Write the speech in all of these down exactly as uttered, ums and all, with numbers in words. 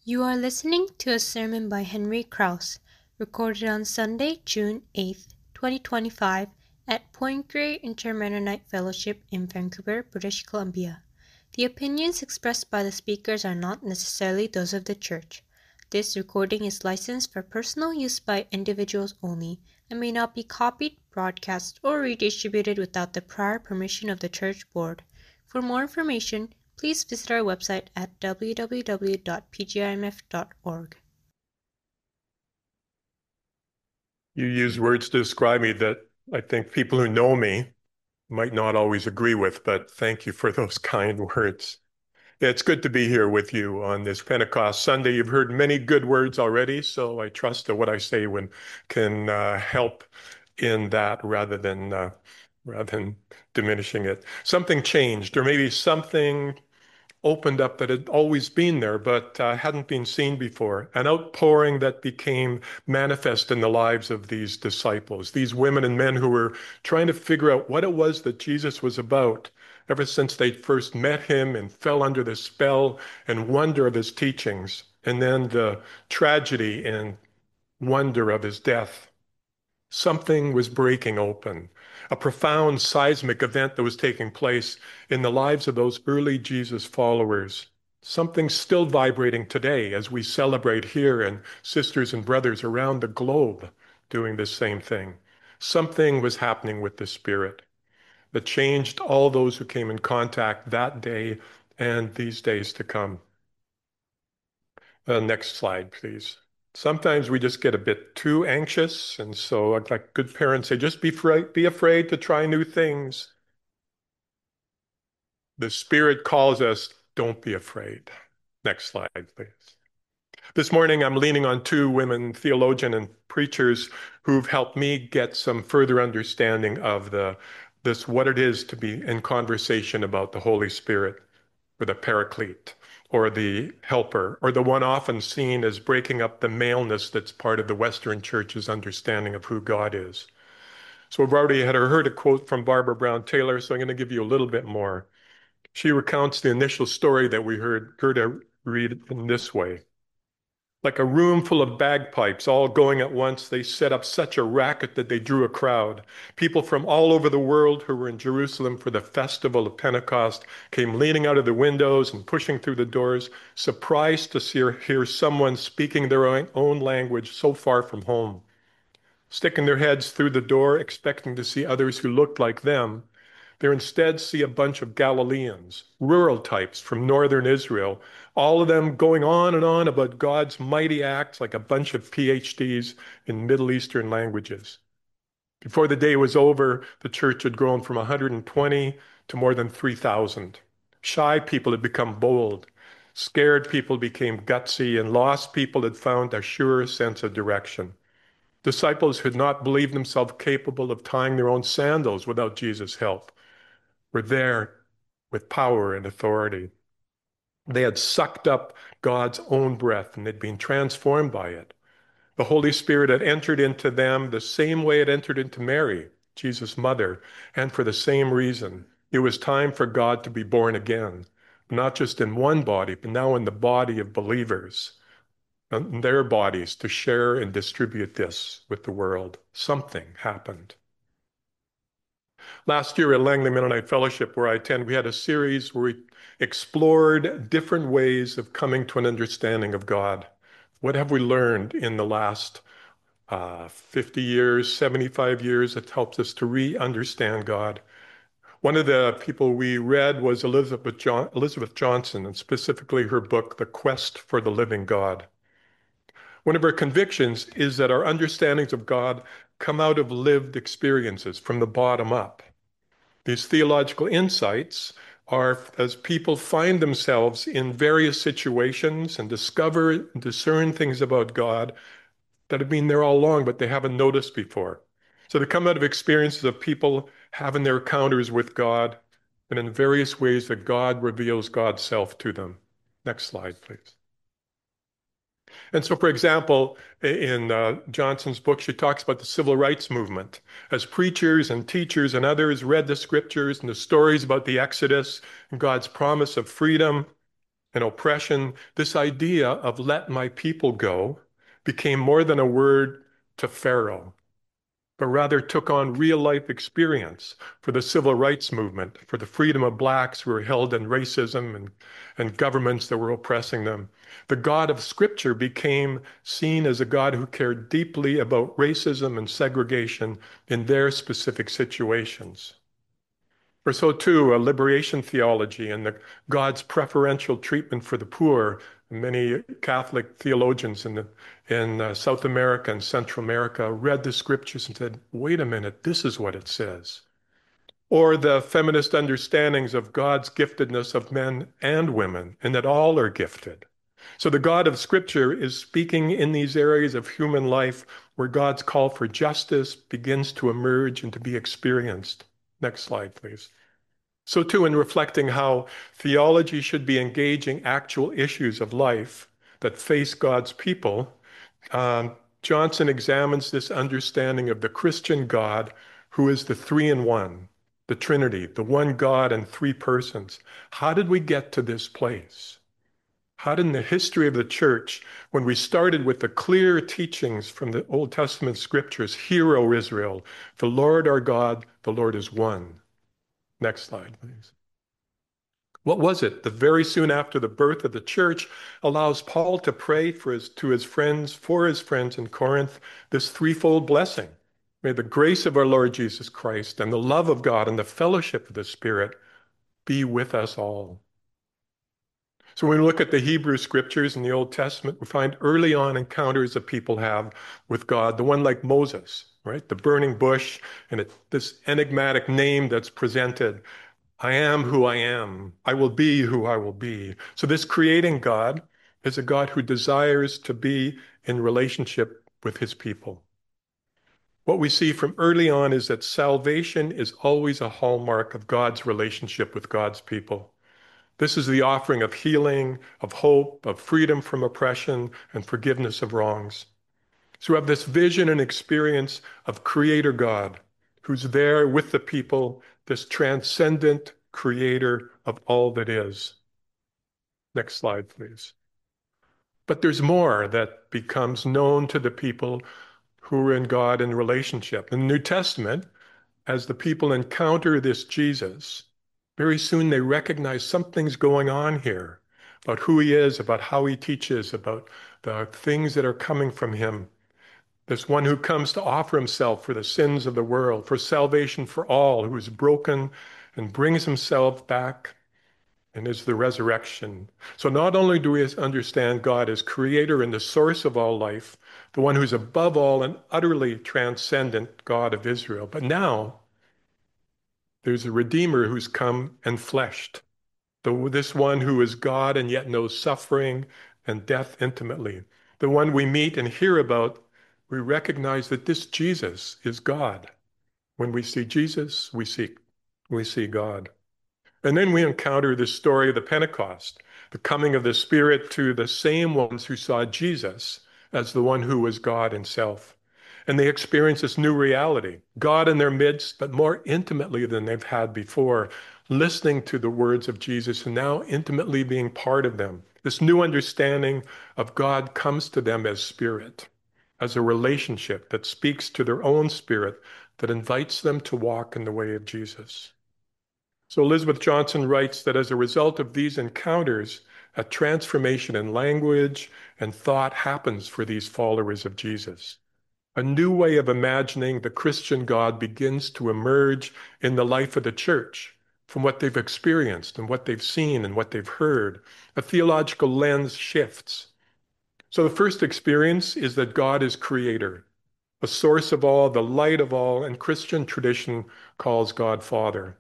You are listening to a sermon by Henry Krause, recorded on Sunday, June eighth, twenty twenty-five, at Point Grey Inter-Mennonite Fellowship in Vancouver, British Columbia. The opinions expressed by the speakers are not necessarily those of the church. This recording is licensed for personal use by individuals only and may not be copied, broadcast, or redistributed without the prior permission of the church board. For more information, please visit our website at w w w dot p g i m f dot org. You use words to describe me that I think people who know me might not always agree with, but thank you for those kind words. It's good to be here with you on this Pentecost Sunday. You've heard many good words already, so I trust that what I say when, can uh, help in that rather than uh, rather than diminishing it. Something changed, or maybe something opened up that had always been there but uh, hadn't been seen before. An outpouring that became manifest in the lives of these disciples, these women and men who were trying to figure out what it was that Jesus was about ever since they first met him and fell under the spell and wonder of his teachings, and then the tragedy and wonder of his death. Something was breaking open, a profound seismic event that was taking place in the lives of those early Jesus followers. Something still vibrating today as we celebrate here, and sisters and brothers around the globe doing the same thing. Something was happening with the Spirit that changed all those who came in contact that day and these days to come. Uh, next slide, please. Sometimes we just get a bit too anxious, and so like good parents say, just be afraid, be afraid to try new things. The Spirit calls us, don't be afraid. Next slide, please. This morning, I'm leaning on two women, theologian and preachers, who've helped me get some further understanding of the this what it is to be in conversation about the Holy Spirit, or the Paraclete, or the Helper, or the one often seen as breaking up the maleness that's part of the Western Church's understanding of who God is. So we've already had heard a quote from Barbara Brown Taylor, so I'm going to give you a little bit more. She recounts the initial story that we heard Gerda read in this way. Like a room full of bagpipes all going at once, they set up such a racket that they drew a crowd. People from all over the world who were in Jerusalem for the festival of Pentecost came leaning out of the windows and pushing through the doors, surprised to see or hear someone speaking their own language so far from home. Sticking their heads through the door, expecting to see others who looked like them, they instead see a bunch of Galileans, rural types from northern Israel, all of them going on and on about God's mighty acts like a bunch of P H Ds in Middle Eastern languages. Before the day was over, the church had grown from one hundred twenty to more than three thousand. Shy people had become bold. Scared people became gutsy, and lost people had found a surer sense of direction. Disciples who had not believed themselves capable of tying their own sandals without Jesus' help were there with power and authority. They had sucked up God's own breath and they'd been transformed by it. The Holy Spirit had entered into them the same way it entered into Mary, Jesus' mother, and for the same reason. It was time for God to be born again, not just in one body, but now in the body of believers, in their bodies, to share and distribute this with the world. Something happened. Last year at Langley Mennonite Fellowship, where I attend, we had a series where we explored different ways of coming to an understanding of God. What have we learned in the last uh, fifty years, seventy-five years that helps us to re-understand God? One of the people we read was Elizabeth, John Elizabeth Johnson, and specifically her book, The Quest for the Living God. One of her convictions is that our understandings of God come out of lived experiences from the bottom up. These theological insights are as people find themselves in various situations and discover and discern things about God that have been there all along, but they haven't noticed before. So they come out of experiences of people having their encounters with God and in various ways that God reveals God's self to them. Next slide, please. And so, for example, in uh, Johnson's book, she talks about the civil rights movement. As preachers and teachers and others read the scriptures and the stories about the Exodus and God's promise of freedom, and oppression, this idea of let my people go became more than a word to Pharaoh, but rather took on real life experience for the civil rights movement, for the freedom of blacks who were held in racism and, and governments that were oppressing them. The God of Scripture became seen as a God who cared deeply about racism and segregation in their specific situations. For so too, a liberation theology and the God's preferential treatment for the poor. Many Catholic theologians in, the, in uh, South America and Central America read the scriptures and said, wait a minute, this is what it says. Or the feminist understandings of God's giftedness of men and women, and that all are gifted. So the God of Scripture is speaking in these areas of human life where God's call for justice begins to emerge and to be experienced. Next slide, please. So too, in reflecting how theology should be engaging actual issues of life that face God's people, um, Johnson examines this understanding of the Christian God who is the three in one, the Trinity, the one God in three persons. How did we get to this place? How did in the history of the church, when we started with the clear teachings from the Old Testament scriptures, hear, O Israel, the Lord our God, the Lord is one. Next slide, please. What was it that very soon after the birth of the church allows Paul to pray for his, to his friends, for his friends in Corinth, this threefold blessing? May the grace of our Lord Jesus Christ and the love of God and the fellowship of the Spirit be with us all. So when we look at the Hebrew scriptures in the Old Testament, we find early on encounters that people have with God, the one like Moses, right? The burning bush and it, this enigmatic name that's presented. I am who I am. I will be who I will be. So this creating God is a God who desires to be in relationship with his people. What we see from early on is that salvation is always a hallmark of God's relationship with God's people. This is the offering of healing, of hope, of freedom from oppression, and forgiveness of wrongs. So we have this vision and experience of Creator God, who's there with the people, this transcendent creator of all that is. Next slide, please. But there's more that becomes known to the people who are in God in relationship. In the New Testament, as the people encounter this Jesus, very soon they recognize something's going on here about who he is, about how he teaches, about the things that are coming from him. This one who comes to offer himself for the sins of the world, for salvation for all, who is broken and brings himself back and is the resurrection. So not only do we understand God as creator and the source of all life, the one who's above all and utterly transcendent God of Israel, but now there's a Redeemer who's come and fleshed. The, this one who is God and yet knows suffering and death intimately. The one we meet and hear about, we recognize that this Jesus is God. When we see Jesus, we see, we see God. And then we encounter the story of the Pentecost, the coming of the Spirit to the same ones who saw Jesus as the one who was God himself. And they experience this new reality, God in their midst, but more intimately than they've had before, listening to the words of Jesus and now intimately being part of them. This new understanding of God comes to them as spirit, as a relationship that speaks to their own spirit, that invites them to walk in the way of Jesus. So Elizabeth Johnson writes that as a result of these encounters, a transformation in language and thought happens for these followers of Jesus. A new way of imagining the Christian God begins to emerge in the life of the church from what they've experienced and what they've seen and what they've heard. A theological lens shifts. So the first experience is that God is creator, a source of all, the light of all, and Christian tradition calls God Father.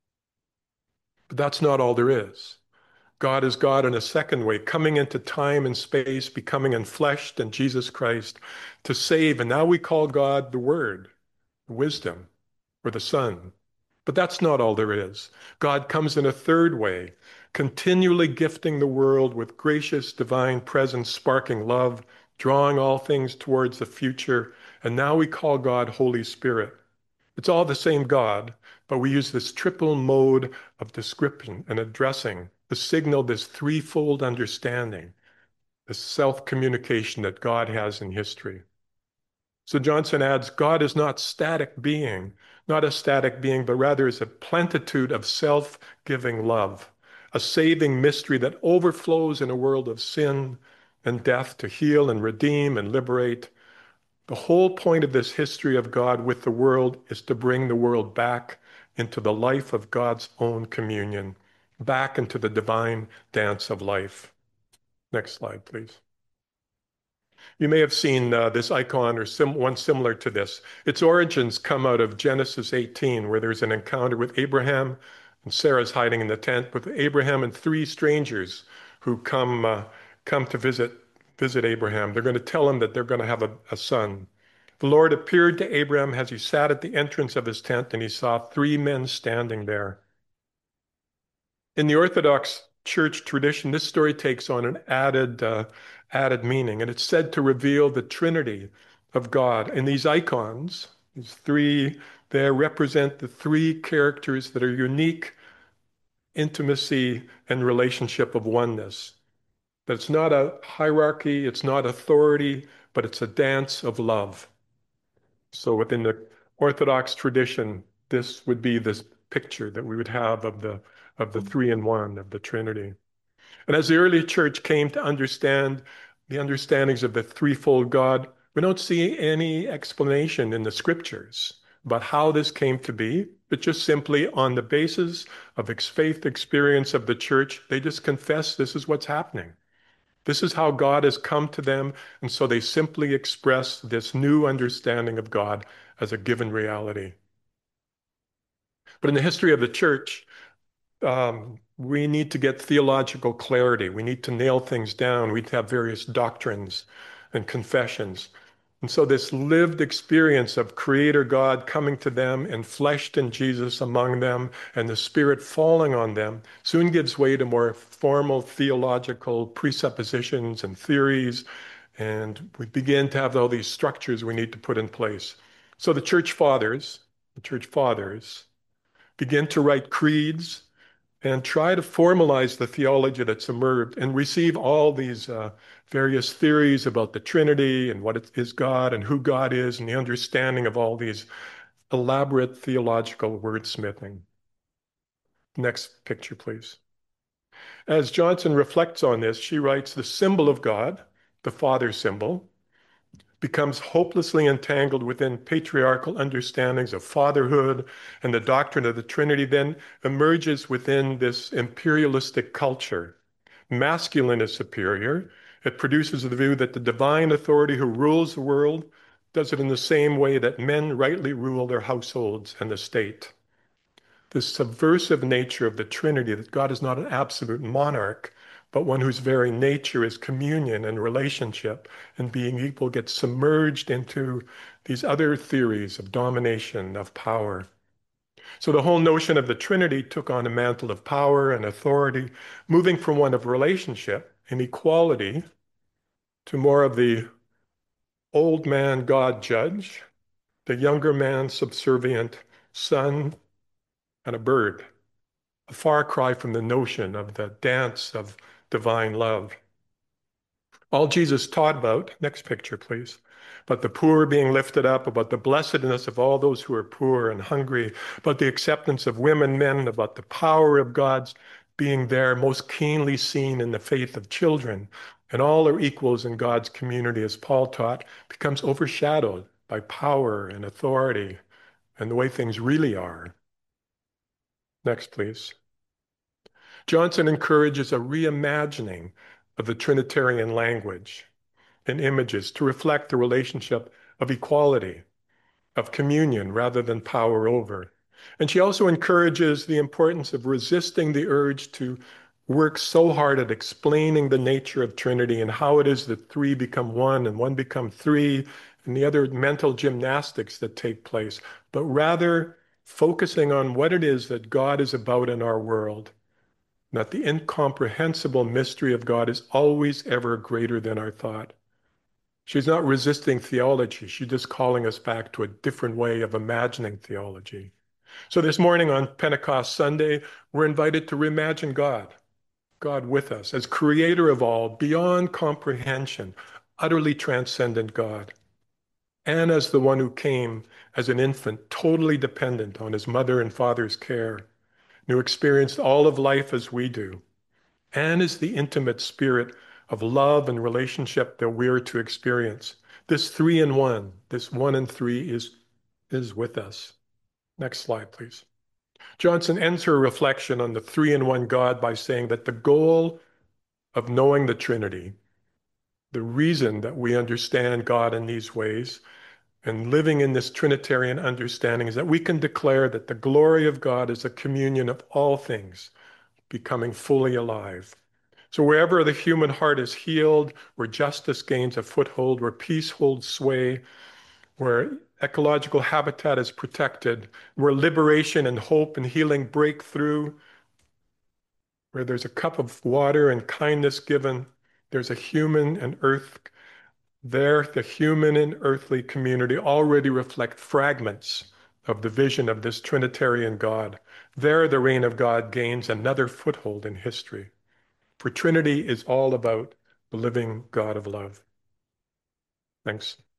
But that's not all there is. God is God in a second way, coming into time and space, becoming enfleshed in Jesus Christ to save. And now we call God the Word, wisdom, or the Son. But that's not all there is. God comes in a third way, continually gifting the world with gracious divine presence, sparking love, drawing all things towards the future. And now we call God Holy Spirit. It's all the same God, but we use this triple mode of description and addressing to signal this threefold understanding, the self-communication that God has in history. So Johnson adds, God is not static being, not a static being, but rather is a plenitude of self-giving love, a saving mystery that overflows in a world of sin and death to heal and redeem and liberate. The whole point of this history of God with the world is to bring the world back into the life of God's own communion, back into the divine dance of life. Next slide, please. You may have seen uh, this icon or sim one similar to this. Its origins come out of Genesis eighteen, where there's an encounter with Abraham, and Sarah's hiding in the tent with Abraham and three strangers who come uh, come to visit visit Abraham. They're going to tell him that they're going to have a, a son. The Lord appeared to Abraham as he sat at the entrance of his tent, and he saw three men standing there. In the Orthodox Church tradition, this story takes on an added, uh, added meaning, and it's said to reveal the Trinity of God. And these icons, these three, there represent the three characters that are unique intimacy and relationship of oneness. That it's not a hierarchy, it's not authority, but it's a dance of love. So within the Orthodox tradition, this would be this picture that we would have of the of the three in one, of the Trinity. And as the early church came to understand the understandings of the threefold God, we don't see any explanation in the scriptures about how this came to be, but just simply on the basis of faith experience of the church, they just confess this is what's happening. This is how God has come to them, and so they simply express this new understanding of God as a given reality. But in the history of the church, um, we need to get theological clarity. We need to nail things down. We have various doctrines and confessions. And so this lived experience of Creator God coming to them and fleshed in Jesus among them and the Spirit falling on them soon gives way to more formal theological presuppositions and theories. And we begin to have all these structures we need to put in place. So the church fathers, the church fathers begin to write creeds and try to formalize the theology that's emerged and receive all these uh, various theories about the Trinity and what it is God and who God is and the understanding of all these elaborate theological wordsmithing. Next picture, please. As Johnson reflects on this, she writes, the symbol of God, the Father symbol, becomes hopelessly entangled within patriarchal understandings of fatherhood, and the doctrine of the Trinity then emerges within this imperialistic culture. Masculine is superior. It produces the view that the divine authority who rules the world does it in the same way that men rightly rule their households and the state. The subversive nature of the Trinity, that God is not an absolute monarch, but one whose very nature is communion and relationship, and being equal gets submerged into these other theories of domination, of power. So the whole notion of the Trinity took on a mantle of power and authority, moving from one of relationship and equality to more of the old man God judge, the younger man subservient son, and a bird. A far cry from the notion of the dance of divine love. All Jesus taught about, next picture, please, about the poor being lifted up, about the blessedness of all those who are poor and hungry, about the acceptance of women, men, about the power of God's being there, most keenly seen in the faith of children, and all are equals in God's community, as Paul taught, becomes overshadowed by power and authority and the way things really are. Next, please. Johnson encourages a reimagining of the Trinitarian language and images to reflect the relationship of equality, of communion rather than power over. And she also encourages the importance of resisting the urge to work so hard at explaining the nature of Trinity and how it is that three become one and one become three and the other mental gymnastics that take place, but rather focusing on what it is that God is about in our world. That the incomprehensible mystery of God is always ever greater than our thought. She's not resisting theology. She's just calling us back to a different way of imagining theology. So this morning on Pentecost Sunday, we're invited to reimagine God, God with us, as creator of all, beyond comprehension, utterly transcendent God, and as the one who came as an infant, totally dependent on his mother and father's care, and who experienced all of life as we do, and is the intimate spirit of love and relationship that we're to experience. This three in one, this one in three is, is with us. Next slide, please. Johnson ends her reflection on the three in one God by saying that the goal of knowing the Trinity, the reason that we understand God in these ways and living in this Trinitarian understanding is that we can declare that the glory of God is a communion of all things becoming fully alive. So wherever the human heart is healed, where justice gains a foothold, where peace holds sway, where ecological habitat is protected, where liberation and hope and healing break through, where there's a cup of water and kindness given, there's a human and earth. There, the human and earthly community already reflect fragments of the vision of this Trinitarian God. There, the reign of God gains another foothold in history. For Trinity is all about the living God of love. Thanks.